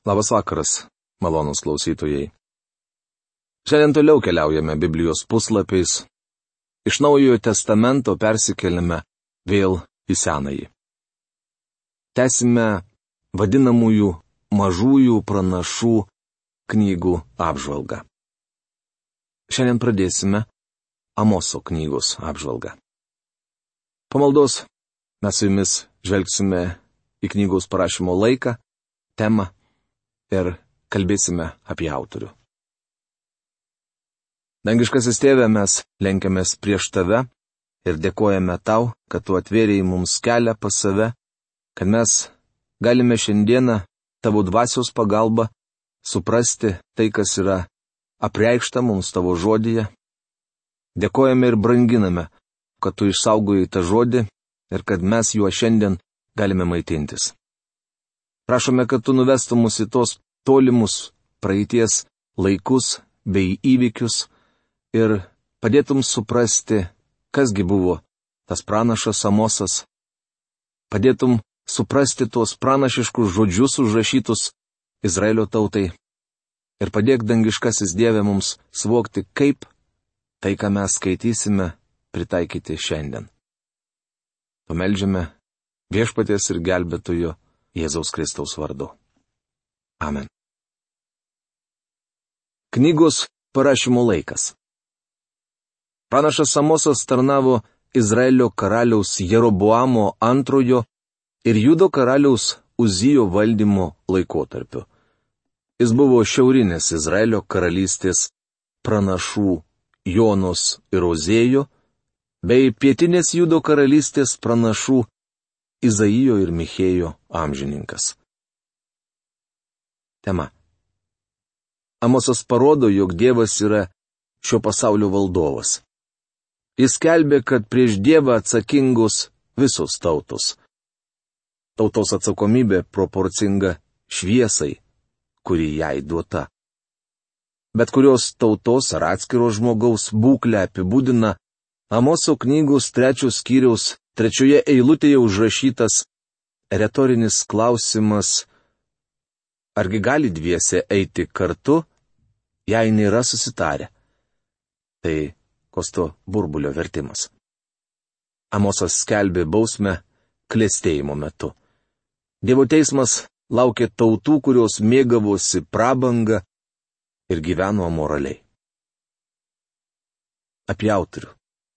Labas vakaras, malonūs klausytojai. Šiandien toliau keliaujame Biblijos puslapiais. Iš Naujojo Testamento persikeliame vėl į Senąjį. Tęsime vadinamųjų mažųjų pranašų knygų apžvalgą. Šiandien pradėsime Amoso knygos apžvalgą. Po maldos mes su jumis žvelgsime į knygos parašymo laiką, temą ir kalbėsime apie autorių. Dangiškasis Tėve, mes lenkiamės prieš Tave ir dėkojame Tau, kad Tu atvėrėjai mums kelią pas save, kad mes galime šiandieną Tavo dvasios pagalba suprasti tai, kas yra apreikšta mums Tavo žodyje. Dėkojame ir branginame, kad Tu išsaugojai tą žodį ir kad mes juo šiandien galime maitintis. Prašome, kad Tu nuvestum mus į tos tolimus praeities laikus bei įvykius ir padėtum suprasti, kasgi buvo tas pranašas Amosas. Padėtum suprasti tuos pranašiškus žodžius užrašytus Izraelio tautai. Ir padėk, dangiškasis Dieve, mums suvokti, kaip tai, ką mes skaitysime, pritaikyti šiandien. Pameldžiame Viešpaties ir Gelbėtojo Jėzaus Kristaus vardu. Amen. Knygos parašymo laikas. Pranašas Amosas tarnavo Izraelio karaliaus Jeroboamo antrojo ir Judo karaliaus Uzijo valdymo laikotarpiu. Jis buvo šiaurinės Izraelio karalystės pranašų Jonos ir Ozėjo, bei pietinės Judo karalystės pranašų Izaijo ir Michėjo amžininkas. Tema. Amosas parodo, jog Dievas yra šio pasaulio valdovas. Jis skelbė, kad prieš Dievą atsakingos visos tautos. Tautos atsakomybė proporcinga šviesai, kuri jai duota. Bet kurios tautos ar atskiro žmogaus būklę apibūdina Amoso knygos 3 skyriaus 3 eilutėje užrašytas retorinis klausimas: argi gali dviese eiti kartu, jei nėra susitarę? Tai Kosto Burbulio vertimas. Amosas skelbė bausmę klestėjimo metu. Dievo teismas laukė tautų, kurios mėgavosi prabangą ir gyveno amoraliai. Apie autorių.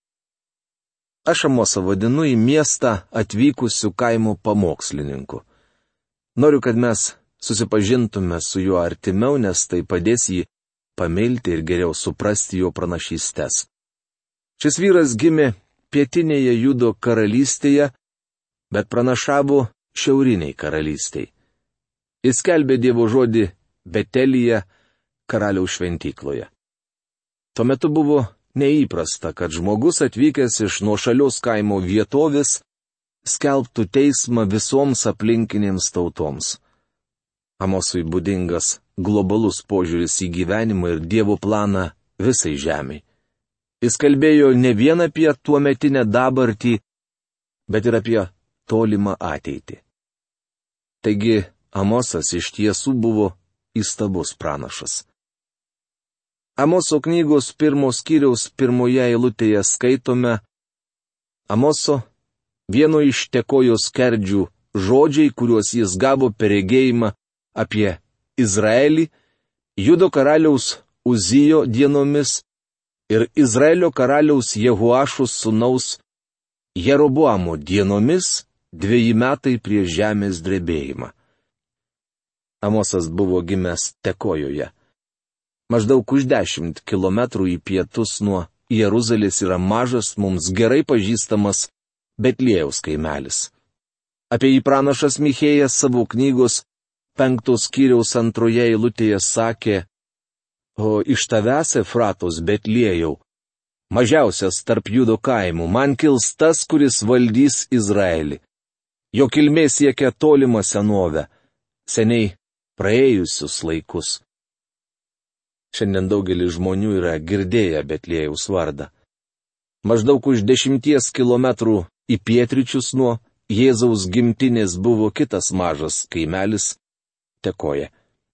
Aš Amosą vadinu į miestą atvykusių kaimo pamokslininku. Noriu, kad mes susipažintume su juo artimiau, nes tai padės jį pamilti ir geriau suprasti jo pranašystes. Šis vyras gimė pietinėje Judo karalystėje, bet pranašavo šiauriniai karalystiai. Jis skelbė Dievo žodį Betelyje, karaliaus šventykloje. Tuo metu buvo neįprasta, kad žmogus atvykęs iš nuošalios kaimo vietovės skelbtų teismą visoms aplinkinėms tautoms. Amosui būdingas globalus požiūris į gyvenimą ir Dievo planą visai žemei. Jis kalbėjo ne vien apie tuometinę dabartį, bet ir apie tolimą ateitį. Taigi, Amosas iš tiesų buvo įstabus pranašas. Amoso knygos 1 skyriaus 1 eilutėje skaitome: Amoso, vieno iš tekojo skerdžių žodžiai, kuriuos jis gavo per regėjimą apie Izraelį, Judo karaliaus Uzijo dienomis ir Izraelio karaliaus Jehoašos sūnaus Jeroboamo dienomis 2 metai prieš žemės drebėjimą. Amosas buvo gimęs Tekojoje. Maždaug už 10 kilometrų į pietus nuo Jeruzalės yra mažas, mums gerai pažįstamas Betliejaus kaimelis. Apie jį pranašas Michėjas savo knygos 5 skyriaus 2 eilutėje sakė: o iš tavęs, Efratos Betliejau, mažiausias tarp Judo kaimų, man kils tas, kuris valdys Izraelį. Jo kilmė siekia tolimą senovę, seniai praėjusius laikus. Šiandien daugelis žmonių yra girdėję Betliejaus vardą. Maždaug už 10 kilometrų į pietryčius nuo Jėzaus gimtinės buvo kitas mažas kaimelis Tekoje.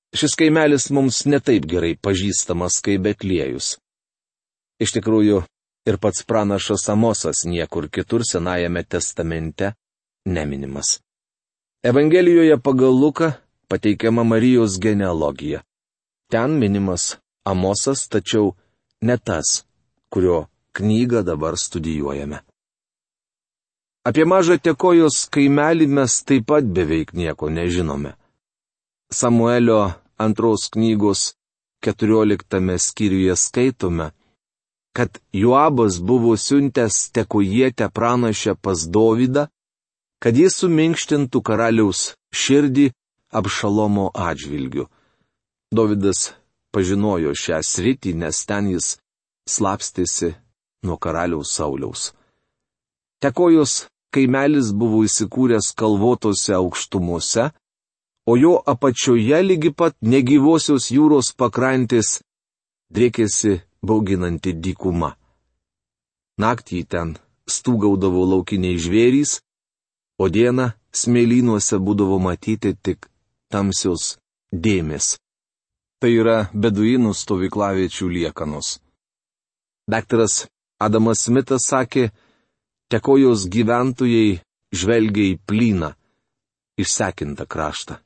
Šis kaimelis mums netaip gerai pažįstamas kaip Betliejus. Iš tikrųjų, ir pats pranašas Amosas niekur kitur Senajame testamente neminimas. Evangelijoje pagal Luką pateikiama Marijos genealogija. Ten minimas Amosas, tačiau ne tas, kurio knygą dabar studijuojame. Apie mažą Tekojos kaimelį mes taip pat beveik nieko nežinome. Samuelio 2 knygos 14 skyriuje skaitome, kad Joabas buvo siuntęs Tekojietę pranašę pas Dovydą, kad jis suminkštintų karaliaus širdį Abšalomo atžvilgiu. Dovydas pažinojo šią sritį, nes ten jis slapstėsi nuo karaliaus Sauliaus. Tekojos kaimelis buvo įsikūręs kalvotose aukštumose, o jo apačioje lygi pat negyvosios jūros pakrantės driekėsi bauginanti dykuma. Naktį ten stūgaudavo laukiniai žvėrys, o dieną smėlynuose būdavo matyti tik tamsios dėmės. Tai yra beduinų stovyklaviečių liekanos. Daktaras Adamas Smitas sakė, Tekojos gyventojai žvelgia į plyną, išsekintą kraštą.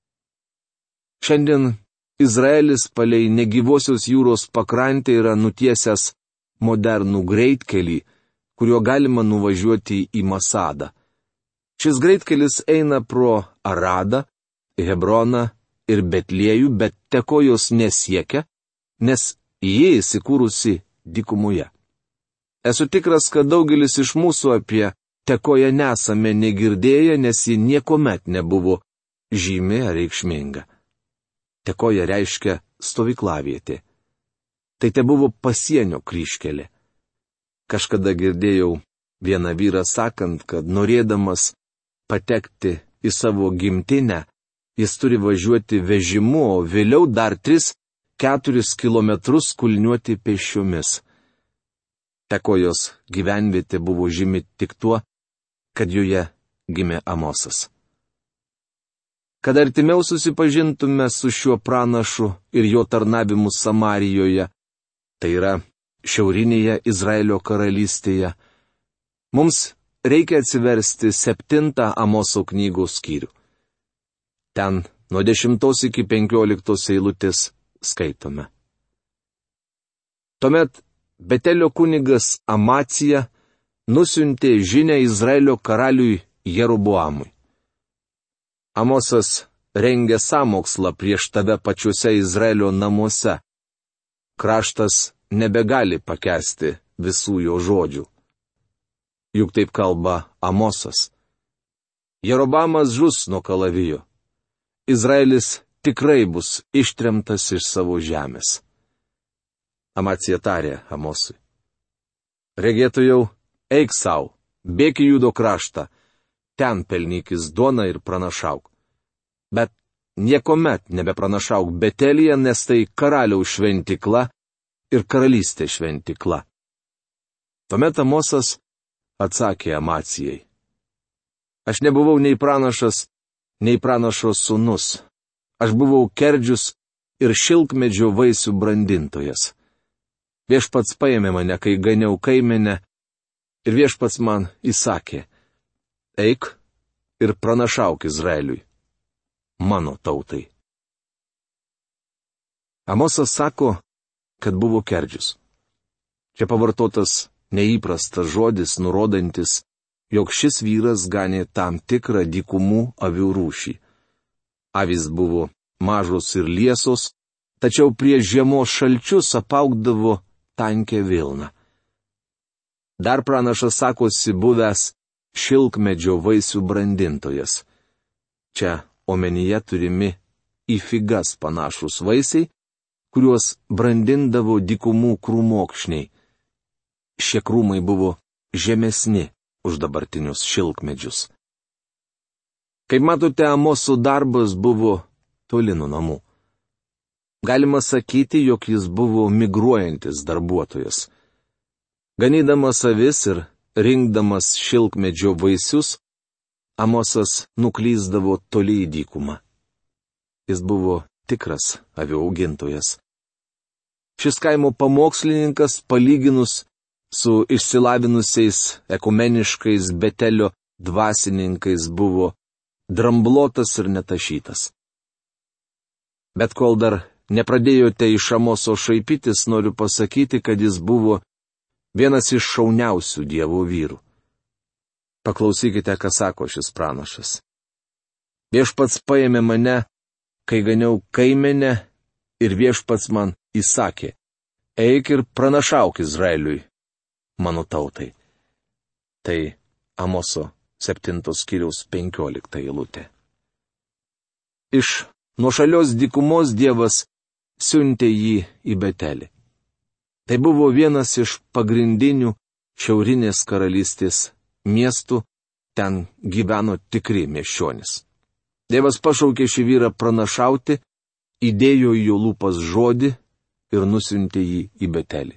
Šiandien Izraelis palei negyvosios jūros pakrantę yra nutiesęs modernų greitkelį, kuriuo galima nuvažiuoti į Masadą. Šis greitkelis eina pro Aradą, Hebroną ir Betliejų, bet Tekojos nesiekia, nes ji įsikūrusi dykumoje. Esu tikras, kad daugelis iš mūsų apie Tekoją nesame negirdėję, nes ji niekuomet nebuvo žymi ar reikšminga. Tekoja reiškia stovyklavietė. Tai tebuvo pasienio kryžkelė. Kažkada girdėjau vieną vyrą sakant, kad norėdamas patekti į savo gimtinę, jis turi važiuoti vežimu, o vėliau dar 3-4 kilometrus kulniuoti pėsčiomis. Tekojos gyvenvietė buvo žymi tik tuo, kad joje gimė Amosas. Kad artimiau susipažintume su šiuo pranašu ir jo tarnavimu Samarijoje, tai yra šiaurinėje Izraelio karalystėje, mums reikia atsiversti 7 Amoso knygos skyrių. Ten nuo 10 iki 15 eilutės skaitome. Tuomet Betelio kunigas Amacija nusiuntė žinią Izraelio karaliui Jeroboamui. Amosas rengia sąmokslą prieš tave pačiuose Izraelio namuose. Kraštas nebegali pakęsti visų jo žodžių. Juk taip kalba Amosas. Jeroboamas žus nuo kalavijo. Izraelis tikrai bus ištremtas iš savo žemės. Amacija tarė Amosui. Regėtojau, eik sau, bėk į Judo kraštą, ten pelnykis duoną ir pranašauk. Bet niekuomet nebepranašauk Betelyje, nes tai karaliaus šventikla ir karalystė šventikla. Tuomet Amosas atsakė Amacijai. Aš nebuvau nei pranašas, nei pranašo sūnus. Aš buvau kerdžius ir šilkmedžio vaisių brandintojas. Viešpats paėmė mane, kai ganiau kaimenę, ir viešpats man įsakė, eik ir pranašauk Izraeliui, mano tautai. Amosas sako, kad buvo kerdžius. Čia pavartotas neįprastas žodis, nurodantis, jog šis vyras ganė tam tikrą dykumų avių rūšį. Avys buvo mažos ir liesos, tačiau prieš žiemos šalčius apaugdavo tankę vilną. Dar pranašas sakosi buvęs šilkmedžio vaisių brandintojas. Čia omenyje turimi į figas panašus vaisiai, kuriuos brandindavo dykumų krūmokšniai. Šie krūmai buvo žemesni už dabartinius šilkmedžius. Kaip matote, Amoso darbas buvo toli nuo namų. Galima sakyti, jog jis buvo migruojantis darbuotojas. Ganydamas avis ir rinkdamas šilkmedžio vaisius, Amosas nuklyzdavo toli į dykumą. Jis buvo tikras avių augintojas. Šis kaimo pamokslininkas, palyginus su išsilavinusiais ekumeniškais Betelio dvasininkais, buvo dramblotas ir netašytas. Bet kol dar nepradėjote iš Amoso šaipytis, noriu pasakyti, kad jis buvo vienas iš šauniausių Dievo vyrų. Paklausykite, ką sako šis pranašas. Viešpats paėmė mane, kai ganiau kaimenę, ir viešpats man įsakė: eik ir pranašauk Izraeliui, mano tautai. Tai Amoso 7 skyriaus 15 eilutė. Iš nuošalios dykumos Dievas siuntė jį į Betelį. Tai buvo vienas iš pagrindinių šiaurinės karalystės miestų, ten gyveno tikri miesčionys. Dievas pašaukė šį vyrą pranašauti, įdėjo į jo lūpas žodį ir nusiuntė jį į Betelį.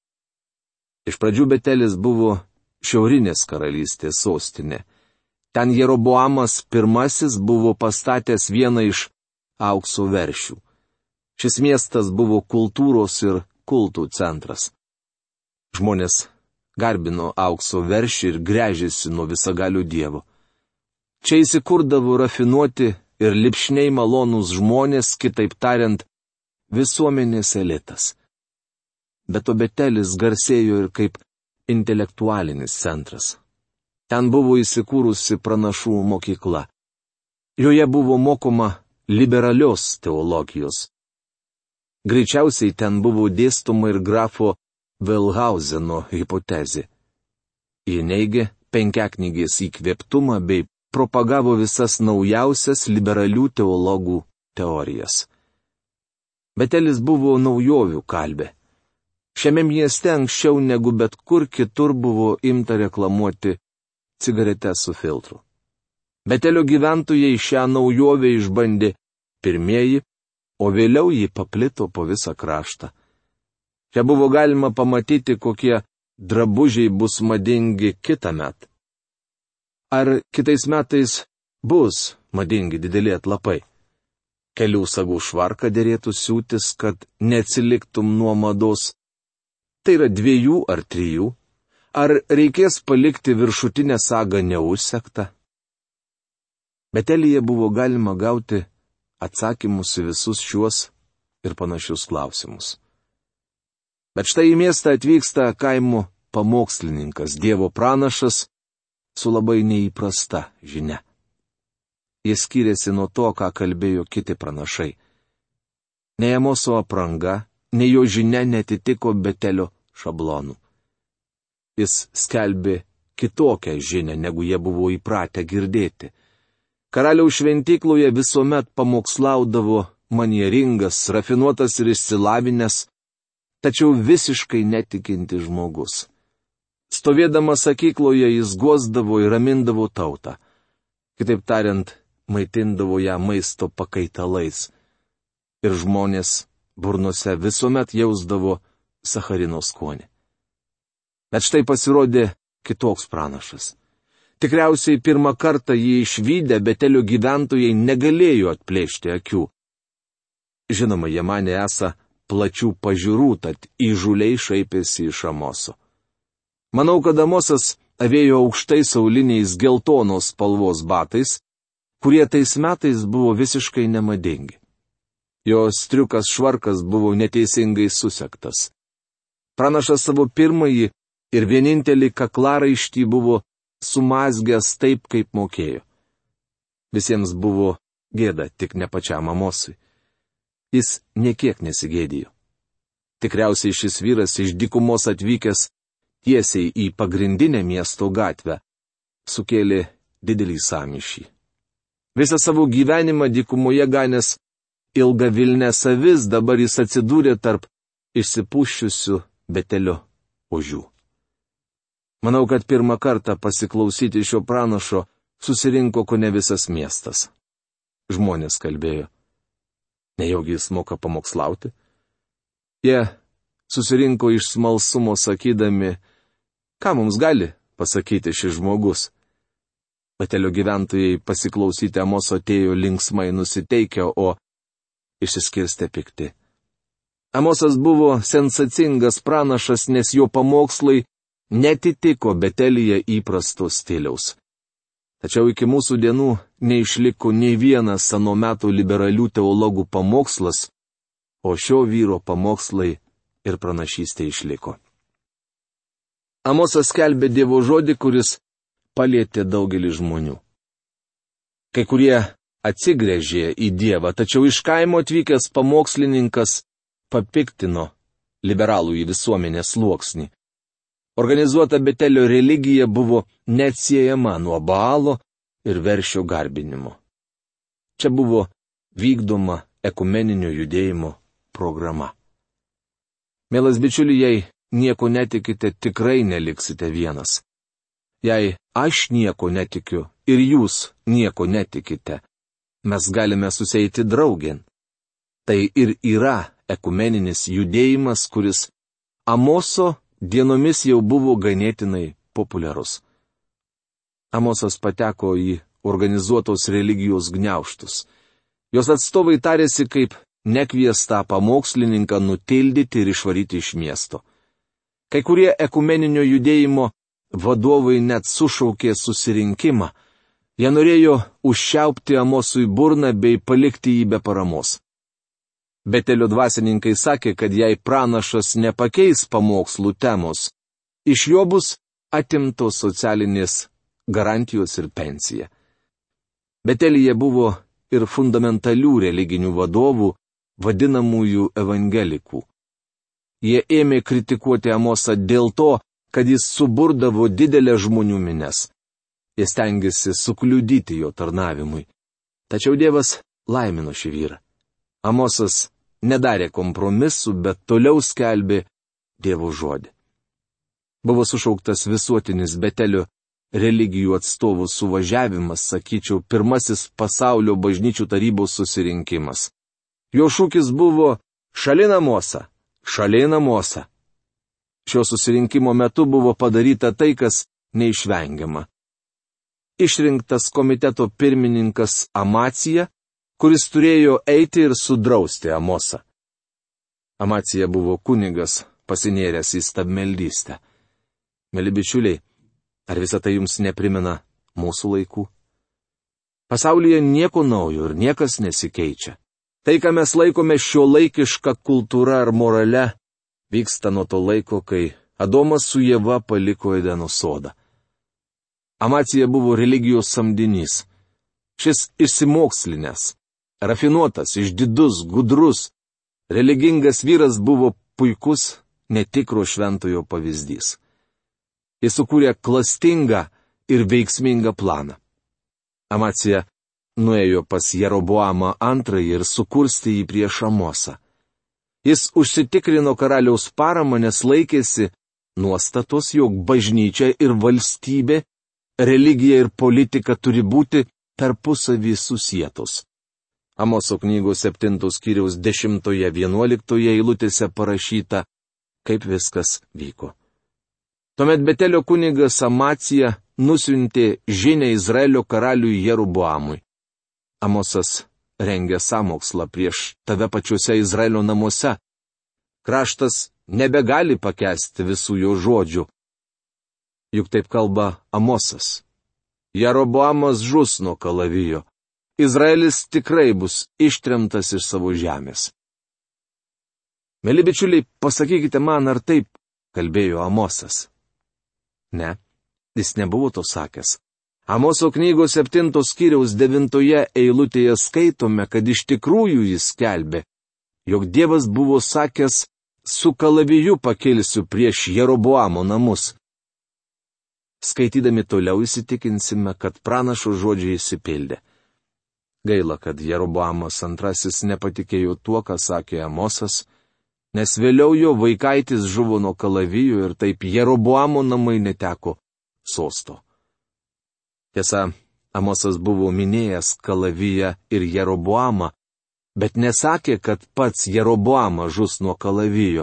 Iš pradžių Betelis buvo šiaurinės karalystės sostinė. Ten Jeroboamas I buvo pastatęs vieną iš aukso veršių. Šis miestas buvo kultūros ir kultų centras. Žmonės garbino aukso veršį ir gręžėsi nuo visagalių Dievo. Čia įsikurdavo rafinuoti ir lipšniai malonūs žmonės, kitaip tariant, visuomenės elitas. Bet to Betelis garsėjo ir kaip intelektualinis centras. Ten buvo įsikūrusi pranašų mokykla. Joje buvo mokoma liberalios teologijos. Greičiausiai ten buvo dėstoma ir grafo Velhauzeno hipotezė. Ji neigė penkiaknygės įkvėptumą bei propagavo visas naujausias liberalių teologų teorijas. Betelis buvo naujovių kalbė. Šiame mieste anksčiau negu bet kur kitur buvo imta reklamuoti cigaretes su filtru. Betelio gyventojai šią naujovę išbandė pirmieji, o vėliau ji paplito po visą kraštą. Čia buvo galima pamatyti, kokie drabužiai bus madingi kitąmet. Ar kitais metais bus madingi dideli atlapai? Kelių sagų švarką derėtų siūtis, kad neatsiliktum nuo mados. Tai yra 2 ar 3. Ar reikės palikti viršutinę sagą neužsektą? Betelyje buvo galima gauti atsakymus į visus šiuos ir panašius klausimus. Bet štai į miestą atvyksta kaimo pamokslininkas, Dievo pranašas, su labai neįprasta žinia. Jis skiriasi nuo to, ką kalbėjo kiti pranašai. Nei Amoso apranga, nei jo žinia netitiko Betelio šablonų. Jis skelbė kitokią žinią, negu jie buvo įpratę girdėti. Karaliaus šventykloje visuomet pamokslaudavo manieringas, rafinuotas ir išsilavinęs, tačiau visiškai netikinti žmogus. Stovėdamas sakykloje jis guosdavo ir ramindavo tautą. Kitaip tariant, maitindavo ją maisto pakaitalais. Ir žmonės burnose visuomet jausdavo sacharino skonį. Bet štai pasirodė kitoks pranašas. Tikriausiai pirmą kartą jį išvydę Betelio gyventojai negalėjo atplėšti akių. Žinoma, jie manė esą plačių pažiūrų, tad įžūliai šaipėsi iš Amoso. Manau, kad Amosas avėjo aukštais auliniais geltonos spalvos batais, kurie tais metais buvo visiškai nemadingi. Jo striukas švarkas buvo neteisingai susektas. Pranašas savo pirmąjį ir vienintelį kaklaraištį buvo sumazgęs taip, kaip mokėjo. Visiems buvo gėda, tik ne pačiam Amosui. Jis niekiek nesigėdijo. Tikriausiai šis vyras iš dykumos atvykęs tiesiai į pagrindinę miesto gatvę sukėlė didelį sąmyšį. Visą savo gyvenimą dykumoje ganęs ilgą vilnės avis, dabar jis atsidūrė tarp išsipūščiusių Betelio ožių. Manau, kad pirmą kartą pasiklausyti šio pranašo susirinko kone visas miestas. Žmonės kalbėjo. Nejaugi jis moka pamokslauti? Jie susirinko iš smalsumo sakydami, ką mums gali pasakyti šis žmogus. Betelio gyventojai pasiklausyti Amoso atėjo linksmai nusiteikę, o išsiskirstė pikti. Amosas buvo sensacingas pranašas, nes jo pamokslai netitiko Betelyje įprasto stiliaus. Tačiau iki mūsų dienų neišliko nei vienas seno metų liberalių teologų pamokslas, o šio vyro pamokslai ir pranašystė išliko. Amosas skelbė Dievo žodį, kuris palietė daugelį žmonių. Kai kurie atsigręžė į Dievą, tačiau iš kaimo atvykęs pamokslininkas papiktino liberalų į visuomenės sluoksnį. Organizuota Betelio religija buvo neatsiejama nuo Baalo ir veršio garbinimo. Čia buvo vykdoma ekumeninio judėjimo programa. Mielas bičiuli, jei nieko netikite, tikrai neliksite vienas. Jei aš nieko netikiu ir jūs nieko netikite, mes galime susieiti draugėn. Tai ir yra ekumeninis judėjimas, kuris Amoso dienomis jau buvo ganėtinai populiarus. Amosas pateko į organizuotos religijos gniaužtus. Jos atstovai tarėsi, kaip nekviestą pamokslininką nutildyti ir išvaryti iš miesto. Kai kurie ekumeninio judėjimo vadovai net sušaukė susirinkimą. Jie norėjo užšiaupti Amosui burną bei palikti jį be paramos. Betelio dvasininkai sakė, kad jei pranašas nepakeis pamokslų temos, iš jo bus atimtos socialinės garantijos ir pensija. Betelyje buvo ir fundamentalių religinių vadovų, vadinamųjų evangelikų. Jie ėmė kritikuoti Amosą dėl to, kad jis suburdavo didelę žmonių mines. Jie stengėsi sukliudyti jo tarnavimui. Tačiau Dievas laimino šį vyrą. Amosas nedarė kompromisų, bet toliau skelbė Dievo žodį. Buvo sušauktas visuotinis Betelio religijų atstovų suvažiavimas, sakyčiau, pirmasis pasaulio bažnyčių tarybos susirinkimas. Jo šūkis buvo šalin Amosą, šalin Amosą. Šio susirinkimo metu buvo padaryta tai, kas neišvengiama. Išrinktas komiteto pirmininkas Amacija, kuris turėjo eiti ir sudrausti Amosą. Amacija buvo kunigas, pasinėręs į stabmeldystę. Mėly bičiuliai, ar visą tai jums neprimena mūsų laikų? Pasaulyje nieko naujo ir niekas nesikeičia. Tai, ką mes laikome šiuolaikiška kultūra ar morale, vyksta nuo to laiko, kai Adomas su Ieva paliko Edeno sodą. Amacija buvo religijos samdinys. Šis išsimokslinęs, rafinuotas, išdidus, gudrus, religingas vyras buvo puikus, netikro šventojo pavyzdys. Jis sukūrė klastingą ir veiksmingą planą. Amacija nuėjo pas Jeroboamą II ir sukurstė jį prieš Amosą. Jis užsitikrino karaliaus paramą, nes laikėsi nuostatos, jog bažnyčia ir valstybė, religija ir politika turi būti tarpusavį susietos. Amoso knygos 7 skyriaus 10-11 eilutėse parašyta, kaip viskas vyko. Tuomet Betelio kunigas Amacija nusiuntė žinią Izraelio karaliui Jeroboamui. Amosas rengia sąmokslą prieš tave pačiuose Izraelio namuose. Kraštas nebegali pakęsti visų jo žodžių. Juk taip kalba Amosas. Jeroboamas žus nuo kalavijo. Izraelis tikrai bus ištremtas iš savo žemės. Mėly bičiuliai, pasakykite man, ar taip kalbėjo Amosas? Ne, jis nebuvo to sakęs. Amoso knygos 7 skyriaus 9 eilutėje skaitome, kad iš tikrųjų jis skelbė, jog Dievas buvo sakęs, su kalaviju pakilsiu prieš Jeroboamo namus. Skaitydami toliau įsitikinsime, kad pranašo žodžiai išsipildė. Gaila, kad Jeroboamas II nepatikėjo tuo, ką sakė Amosas, nes vėliau jo vaikaitis žuvo nuo kalavijų ir taip Jeroboamo namai neteko sosto. Tiesa, Amosas buvo minėjęs kalaviją ir Jeroboamą, bet nesakė, kad pats Jeroboamas žus nuo kalavijo.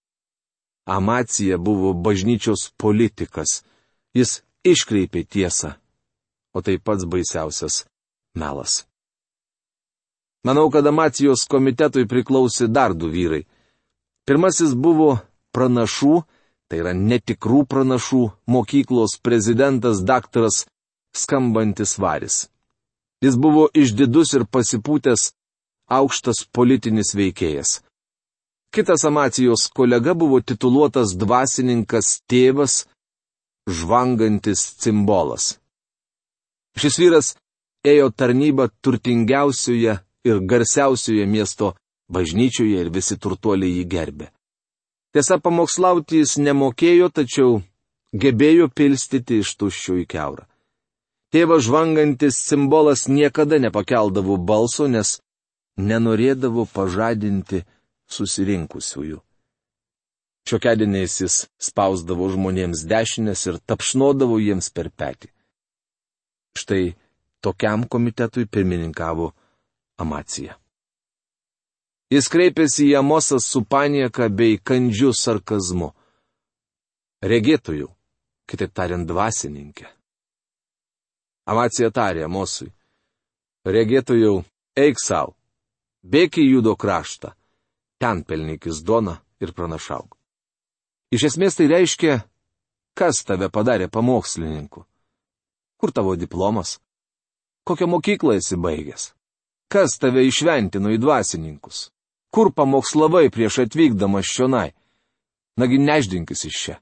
Amacija buvo bažnyčios politikas. Jis iškreipė tiesą, o tai pats baisiausias melas. Manau, kad Amacijos komitetui priklausė dar du vyrai. Pirmasis buvo pranašų, tai yra netikrų pranašų, mokyklos prezidentas daktaras Skambantis Varis. Jis buvo išdidus ir pasipūtęs aukštas politinis veikėjas. Kitas Amacijos kolega buvo tituluotas dvasininkas tėvas Žvangantis Cimbolas. Šis vyras ėjo tarnybą turtingiausioje ir garsiausioje miesto bažnyčioje ir visi turtuoliai jį gerbė. Tiesa, pamokslauti jis nemokėjo, tačiau gebėjo pilstyti iš tuščio į kiaurą. Tėvas Žvangantis Cimbolas niekada nepakeldavo balso, nes nenorėdavo pažadinti susirinkusiųjų. Šiokiadieniais jis spausdavo žmonėms dešinės ir tapšnodavo jiems per petį. Štai tokiam komitetui pirmininkavo Amacija. Jis kreipėsi į Amosą su panieka bei kandžiu sarkazmu. Regėtojų, kitaip tariant dvasininkė. Amacija tarė Amosui: regėtojau, eik sau, bėk į Judo kraštą, ten pelnykis duoną ir pranašauk. Iš esmės tai reiškia, kas tave padarė pamokslininku? Kur tavo diplomas? Kokią mokyklą esi baigęs? Kas tave išventino į dvasininkus? Kur pamokslavai prieš atvykdamas čionai? Nagi neždinkis iš čia.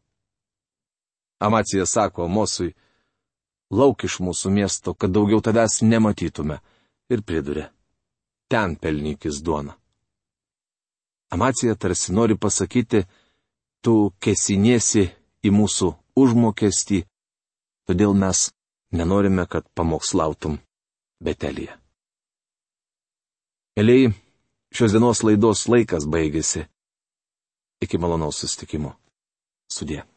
Amacija sako Amosui: lauk iš mūsų miesto, kad daugiau tavęs nematytume, ir priduria: ten pelnykis duoną. Amacija tarsi nori pasakyti: tu kesiniesi į mūsų užmokestį, todėl mes nenorime, kad pamokslautum Betelyje. Mielieji, šios dienos laidos laikas baigėsi. Iki malonaus susitikimo. Sudie.